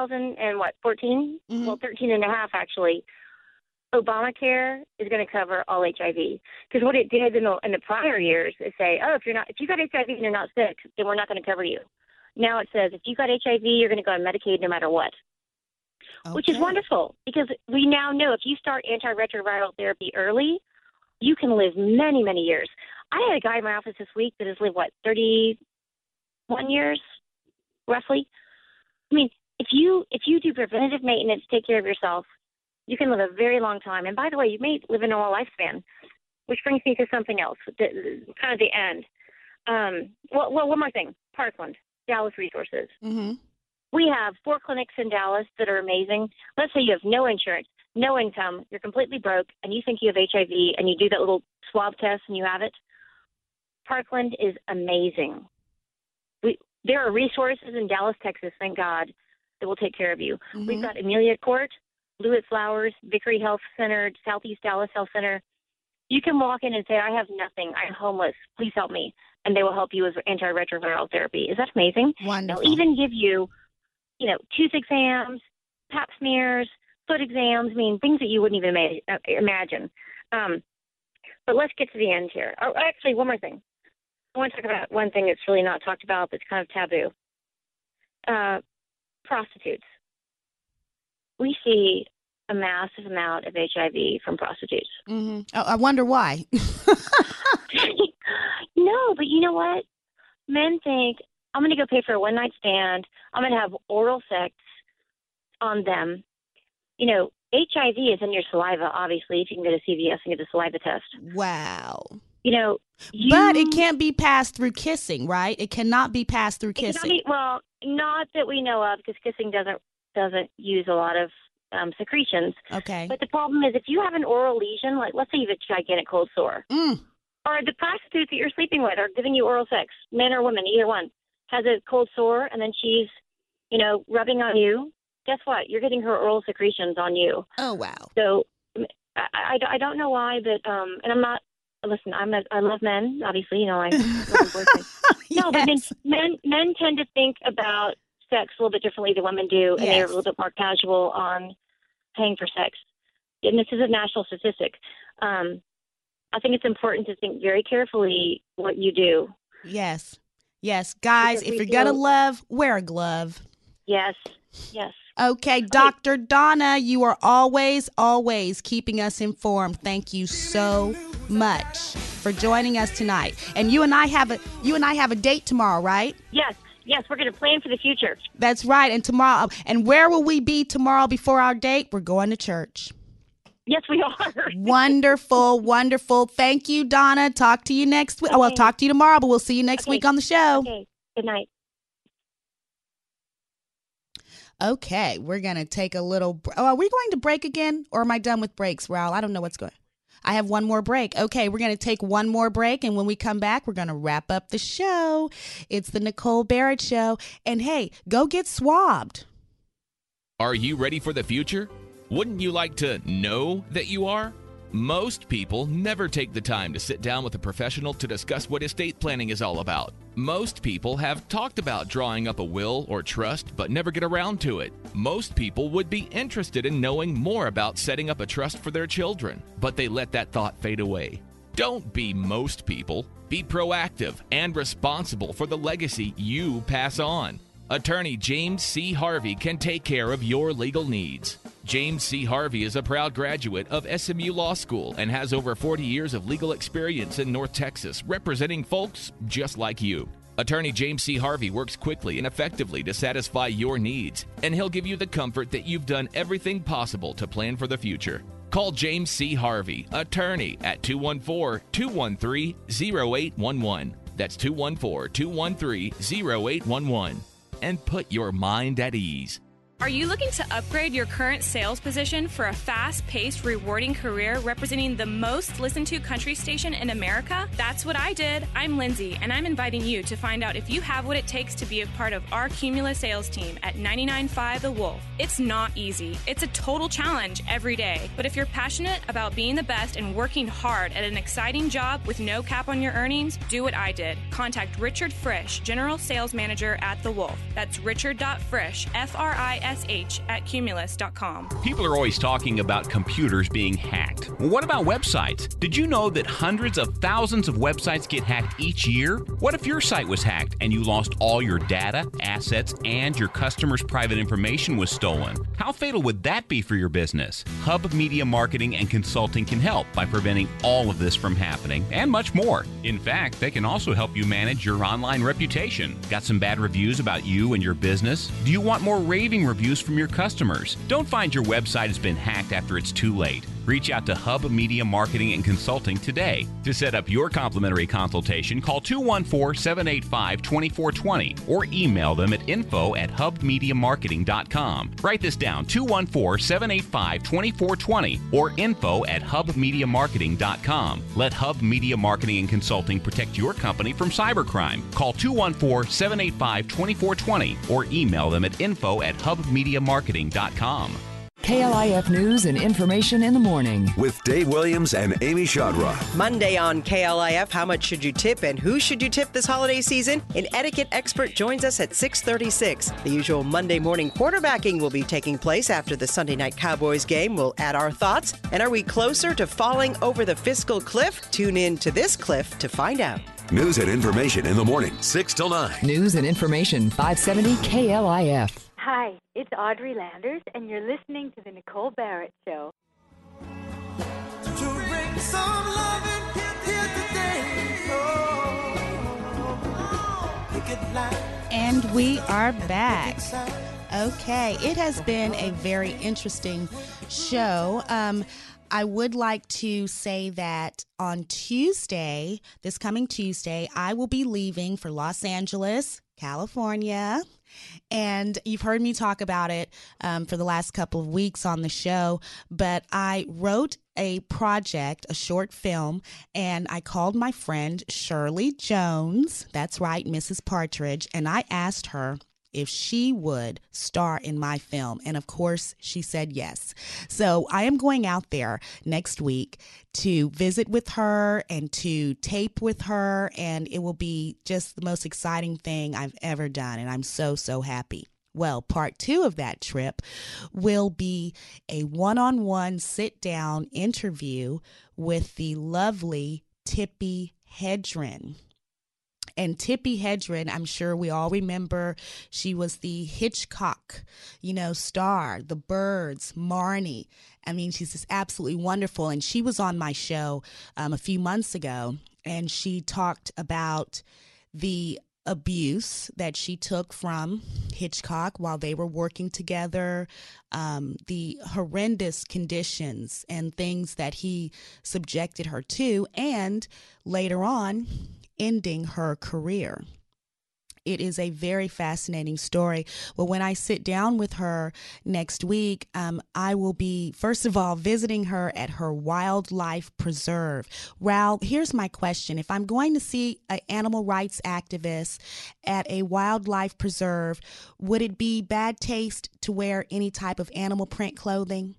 2014, well, 13 and a half actually, Obamacare is going to cover all HIV. Because what it did in the prior years is say, oh, if you got HIV and you're not sick, then we're not going to cover you. Now it says if you got HIV, you're going to go on Medicaid no matter what. Okay. Which is wonderful because we now know if you start antiretroviral therapy early, you can live many, many years. I had a guy in my office this week that has lived, 31 years, roughly? I mean, if you do preventative maintenance, take care of yourself, you can live a very long time. And by the way, you may live a normal lifespan, which brings me to something else, kind of the end. Well, one more thing. Parkland, Dallas Resources. Mm-hmm. We have 4 clinics in Dallas that are amazing. Let's say you have no insurance, no income, you're completely broke, and you think you have HIV, and you do that little swab test and you have it. Parkland is amazing. There are resources in Dallas, Texas, thank God, that will take care of you. Mm-hmm. We've got Amelia Court, Lewitt Flowers, Vickery Health Center, Southeast Dallas Health Center. You can walk in and say, I have nothing. I'm homeless. Please help me. And they will help you with antiretroviral therapy. Is that amazing? Wonderful. They'll even give you, tooth exams, pap smears, foot exams. I mean, things that you wouldn't even imagine. But let's get to the end here. Oh, actually, one more thing. I want to talk about one thing that's really not talked about that's kind of taboo. Prostitutes. We see a massive amount of HIV from prostitutes. Mm-hmm. Oh, I wonder why. No, but you know what? Men think, I'm going to go pay for a one-night stand. I'm going to have oral sex on them. HIV is in your saliva, obviously, if you can go to CVS and get a saliva test. Wow. But it can't be passed through kissing, right? It cannot be passed through kissing. Not that we know of, because kissing doesn't use a lot of secretions. Okay. But the problem is, if you have an oral lesion, like let's say you have a gigantic cold sore, or the prostitute that you're sleeping with or giving you oral sex, men or women, either one, has a cold sore, and then she's, rubbing on you. Guess what? You're getting her oral secretions on you. Oh wow. So I don't know why, but and I'm not. Listen, I love men. Obviously, I love boyfriend. Yes. No, but men tend to think about sex a little bit differently than women do, and they're a little bit more casual on paying for sex. And this is a national statistic. I think it's important to think very carefully what you do. Yes. Guys, if you're going to love, wear a glove. Yes. Okay, Dr. Donna, you are always keeping us informed. Thank you so much for joining us tonight. And you and I have a date tomorrow, right? Yes, we're going to plan for the future. That's right. And tomorrow, and where will we be tomorrow before our date? We're going to church. Yes, we are. Wonderful. Thank you, Donna. Talk to you next week. Okay. Well, talk to you tomorrow, but we'll see you next week on the show. Okay. Good night. Okay, we're going to take a little... are we going to break again? Or am I done with breaks, Raul? I don't know what's going... I have one more break. Okay, we're going to take one more break, and when we come back, we're going to wrap up the show. It's the Nicole Barrett Show. And hey, go get swabbed. Are you ready for the future? Wouldn't you like to know that you are? Most people never take the time to sit down with a professional to discuss what estate planning is all about. Most people have talked about drawing up a will or trust, but never get around to it. Most people would be interested in knowing more about setting up a trust for their children, but they let that thought fade away. Don't be most people. Be proactive and responsible for the legacy you pass on. Attorney James C. Harvey can take care of your legal needs. James C. Harvey is a proud graduate of SMU Law School and has over 40 years of legal experience in North Texas, representing folks just like you. Attorney James C. Harvey works quickly and effectively to satisfy your needs, and he'll give you the comfort that you've done everything possible to plan for the future. Call James C. Harvey, attorney, at 214-213-0811. That's 214-213-0811. And put your mind at ease. Are you looking to upgrade your current sales position for a fast-paced, rewarding career representing the most listened-to country station in America? That's what I did. I'm Lindsay, and I'm inviting you to find out if you have what it takes to be a part of our Cumulus sales team at 99.5 The Wolf. It's not easy. It's a total challenge every day. But if you're passionate about being the best and working hard at an exciting job with no cap on your earnings, do what I did. Contact Richard Frisch, General Sales Manager at The Wolf. That's richard.frisch, Frisch, at cumulus.com. People are always talking about computers being hacked. Well, what about websites? Did you know that hundreds of thousands of websites get hacked each year? What if your site was hacked and you lost all your data, assets, and your customers' private information was stolen? How fatal would that be for your business? Hub Media Marketing and Consulting can help by preventing all of this from happening and much more. In fact, they can also help you manage your online reputation. Got some bad reviews about you and your business? Do you want more raving reviews from your customers? Don't find your website has been hacked after it's too late. Reach out to Hub Media Marketing and Consulting today. To set up your complimentary consultation, call 214-785-2420 or email them at info@hubmediamarketing.com. Write this down, 214-785-2420 or info@hubmediamarketing.com. Let Hub Media Marketing and Consulting protect your company from cybercrime. Call 214-785-2420 or email them at info@hubmediamarketing.com. KLIF News and Information in the Morning. With Dave Williams and Amy Shadra. Monday on KLIF, how much should you tip and who should you tip this holiday season? An etiquette expert joins us at 6:36. The usual Monday morning quarterbacking will be taking place after the Sunday night Cowboys game. We'll add our thoughts. And are we closer to falling over the fiscal cliff? Tune in to this cliff to find out. News and information in the morning, 6 till 9. News and Information 570 KLIF. Hi, it's Audrey Landers, and you're listening to The Nicole Barrett Show. And we are back. Okay, it has been a very interesting show. I would like to say that on Tuesday, this coming Tuesday, I will be leaving for Los Angeles, California. And you've heard me talk about it for the last couple of weeks on the show, but I wrote a project, a short film, and I called my friend Shirley Jones, that's right, Mrs. Partridge, and I asked her if she would star in my film. And of course, she said yes. So I am going out there next week to visit with her and to tape with her. And it will be just the most exciting thing I've ever done. And I'm so, so happy. Well, part 2 of that trip will be a one-on-one sit-down interview with the lovely Tippi Hedren. And Tippi Hedren, I'm sure we all remember, she was the Hitchcock, star, The Birds, Marnie. I mean, she's just absolutely wonderful. And she was on my show a few months ago, and she talked about the abuse that she took from Hitchcock while they were working together, the horrendous conditions and things that he subjected her to, and later on, ending her career. It is a very fascinating story. Well, when I sit down with her next week, I will be, first of all, visiting her at her wildlife preserve. Raul, here's my question. If I'm going to see an animal rights activist at a wildlife preserve, would it be bad taste to wear any type of animal print clothing?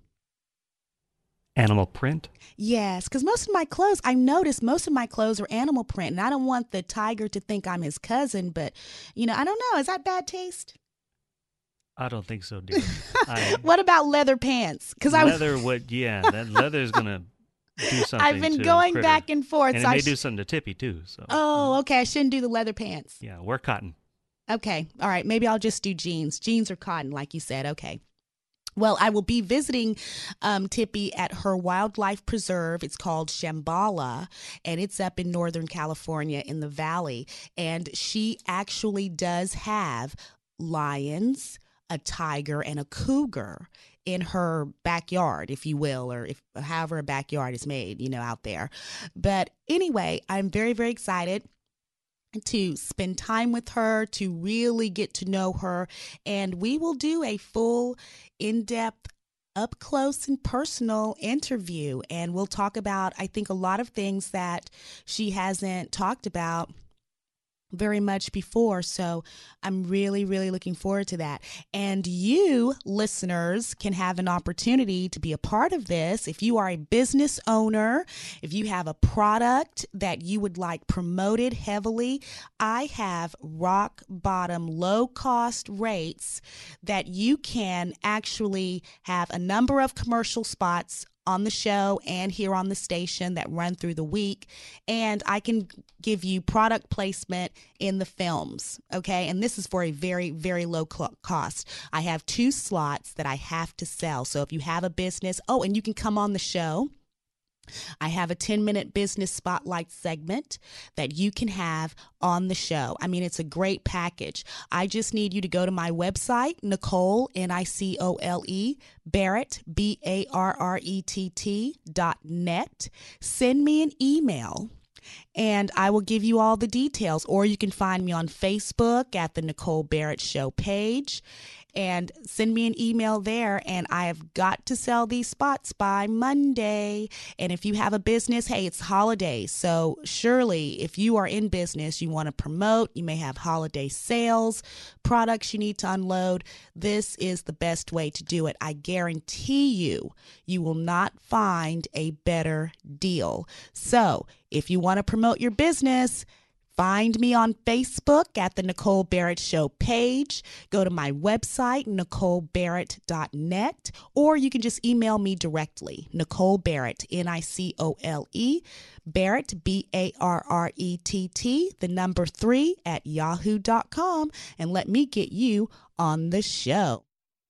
Animal print? Yes, because I've noticed most of my clothes are animal print, and I don't want the tiger to think I'm his cousin, but, I don't know. Is that bad taste? I don't think so, dear. What about leather pants? That leather is going to do something. I've been going back and forth. And it may do something to Tippi, too. So. Oh, okay. I shouldn't do the leather pants. Yeah, wear cotton. Okay. All right. Maybe I'll just do jeans. Jeans or cotton, like you said. Okay. Well, I will be visiting Tippi at her wildlife preserve. It's called Shambhala, and it's up in Northern California in the Valley. And she actually does have lions, a tiger, and a cougar in her backyard, if you will, or however a backyard is made, out there. But anyway, I'm very, very excited to spend time with her, to really get to know her, and we will do a full, in-depth, up close and personal interview, and we'll talk about, I think, a lot of things that she hasn't talked about very much before. So I'm really, really looking forward to that. And you listeners can have an opportunity to be a part of this. If you are a business owner, if you have a product that you would like promoted heavily, I have rock bottom low cost rates that you can actually have a number of commercial spots on the show and here on the station that run through the week, and I can give you product placement in the films, okay? And this is for a very, very low cost. I have 2 slots that I have to sell. So if you have a business, and you can come on the show. I have a 10-minute business spotlight segment that you can have on the show. I mean, it's a great package. I just need you to go to my website, Nicole, Nicole, Barrett, BARRETT.net. Send me an email, and I will give you all the details. Or you can find me on Facebook at the Nicole Barrett Show page. And send me an email there, and I have got to sell these spots by Monday. And if you have a business, hey, it's holidays. So surely if you are in business, you want to promote, you may have holiday sales, products you need to unload. This is the best way to do it. I guarantee you will not find a better deal. So if you want to promote your business, find me on Facebook at the Nicole Barrett Show page. Go to my website, NicoleBarrett.net, or you can just email me directly, Nicole Barrett, Nicole, Barrett, Barrett, the number 3 at yahoo.com, and let me get you on the show.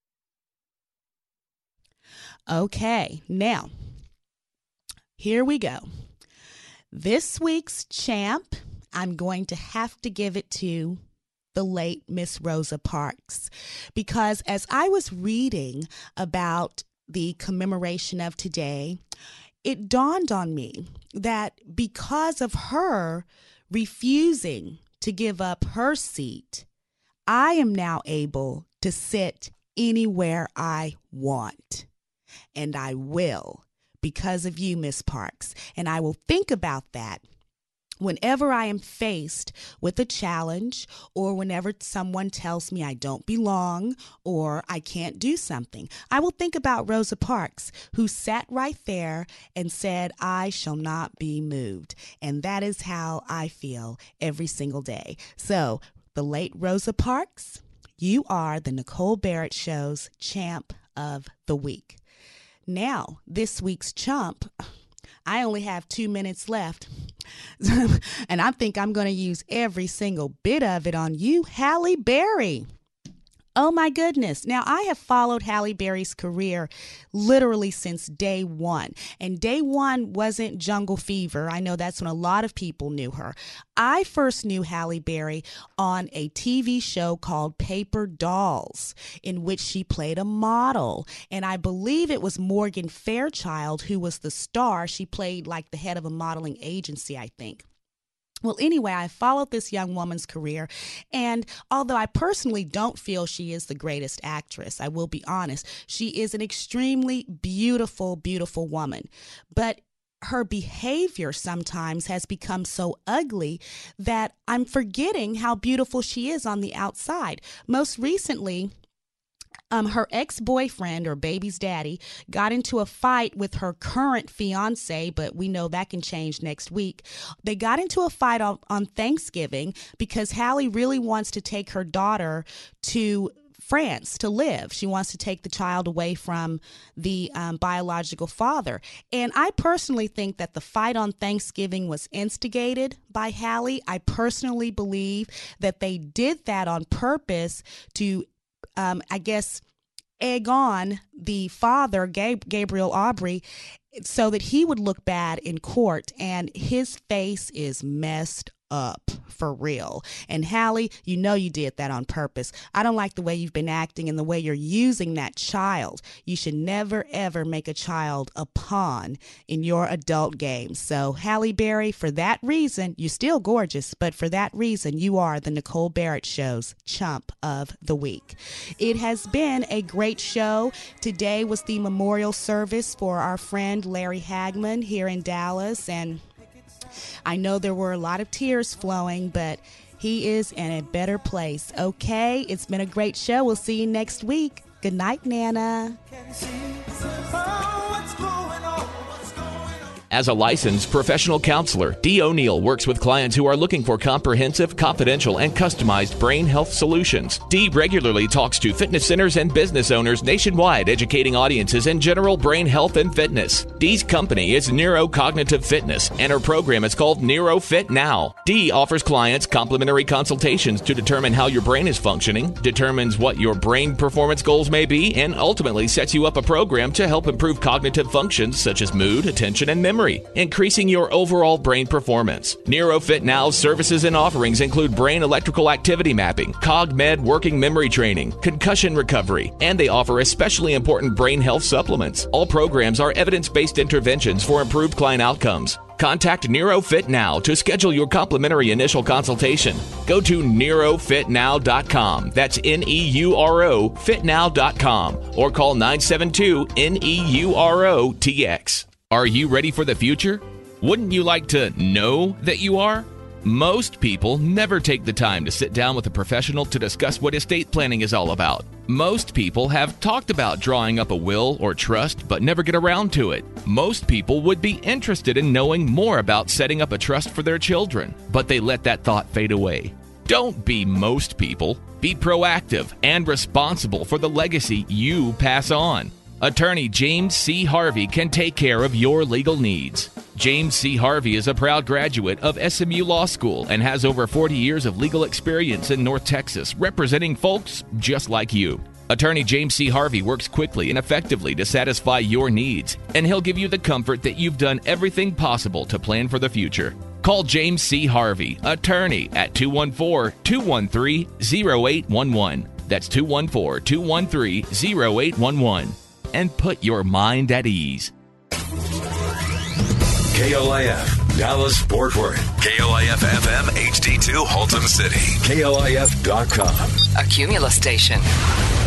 Okay, now, here we go. This week's champ, I'm going to have to give it to the late Miss Rosa Parks, because as I was reading about the commemoration of today, it dawned on me that because of her refusing to give up her seat, I am now able to sit anywhere I want. And I will, because of you, Miss Parks. And I will think about that whenever I am faced with a challenge, or whenever someone tells me I don't belong or I can't do something. I will think about Rosa Parks, who sat right there and said, I shall not be moved. And that is how I feel every single day. So, the late Rosa Parks, you are the Nicole Barrett Show's Champ of the Week. Now, this week's chump, I only have 2 minutes left, and I think I'm going to use every single bit of it on you, Halle Berry. Oh, my goodness. Now, I have followed Halle Berry's career literally since day one. And day one wasn't Jungle Fever. I know that's when a lot of people knew her. I first knew Halle Berry on a TV show called Paper Dolls, in which she played a model. And I believe it was Morgan Fairchild who was the star. She played like the head of a modeling agency, I think. Well, anyway, I followed this young woman's career, and although I personally don't feel she is the greatest actress, I will be honest, she is an extremely beautiful, beautiful woman. But her behavior sometimes has become so ugly that I'm forgetting how beautiful she is on the outside. Most recently, her ex-boyfriend, or baby's daddy, got into a fight with her current fiance, but we know that can change next week. They got into a fight on Thanksgiving because Halle really wants to take her daughter to France to live. She wants to take the child away from the biological father. And I personally think that the fight on Thanksgiving was instigated by Halle. I personally believe that they did that on purpose to egg on the father, Gabriel Aubry, so that he would look bad in court. And his face is messed up for real. And Halle, you know you did that on purpose. I don't like the way you've been acting and the way you're using that child. You should never, ever make a child a pawn in your adult game. So Halle Berry, for that reason, you're still gorgeous, but for that reason, you are the Nicole Barrett Show's Chump of the Week. It has been a great show. Today was the memorial service for our friend Larry Hagman here in Dallas, and I know there were a lot of tears flowing, but he is in a better place. Okay, it's been a great show. We'll see you next week. Good night, Nana. As a licensed professional counselor, Dee O'Neill works with clients who are looking for comprehensive, confidential, and customized brain health solutions. Dee regularly talks to fitness centers and business owners nationwide, educating audiences in general brain health and fitness. Dee's company is Neurocognitive Fitness, and her program is called NeuroFit Now. Dee offers clients complimentary consultations to determine how your brain is functioning, determines what your brain performance goals may be, and ultimately sets you up a program to help improve cognitive functions such as mood, attention, and memory, increasing your overall brain performance. NeuroFit Now's services and offerings include brain electrical activity mapping, CogMed working memory training, concussion recovery, and they offer especially important brain health supplements. All programs are evidence-based interventions for improved client outcomes. Contact NeuroFit Now to schedule your complimentary initial consultation. Go to neurofitnow.com. That's Neuro fitnow.com, or call 972-NEURO-TX. Are you ready for the future? Wouldn't you like to know that you are? Most people never take the time to sit down with a professional to discuss what estate planning is all about. Most people have talked about drawing up a will or trust, but never get around to it. Most people would be interested in knowing more about setting up a trust for their children, but they let that thought fade away. Don't be most people. Be proactive and responsible for the legacy you pass on. Attorney James C. Harvey can take care of your legal needs. James C. Harvey is a proud graduate of SMU Law School and has over 40 years of legal experience in North Texas, representing folks just like you. Attorney James C. Harvey works quickly and effectively to satisfy your needs, and he'll give you the comfort that you've done everything possible to plan for the future. Call James C. Harvey, attorney, at 214-213-0811. That's 214-213-0811. and put your mind at ease. KLIF, Dallas Fort Worth. KLIF FM HD2 Haltom City. KLIF.com. A Cumulus station.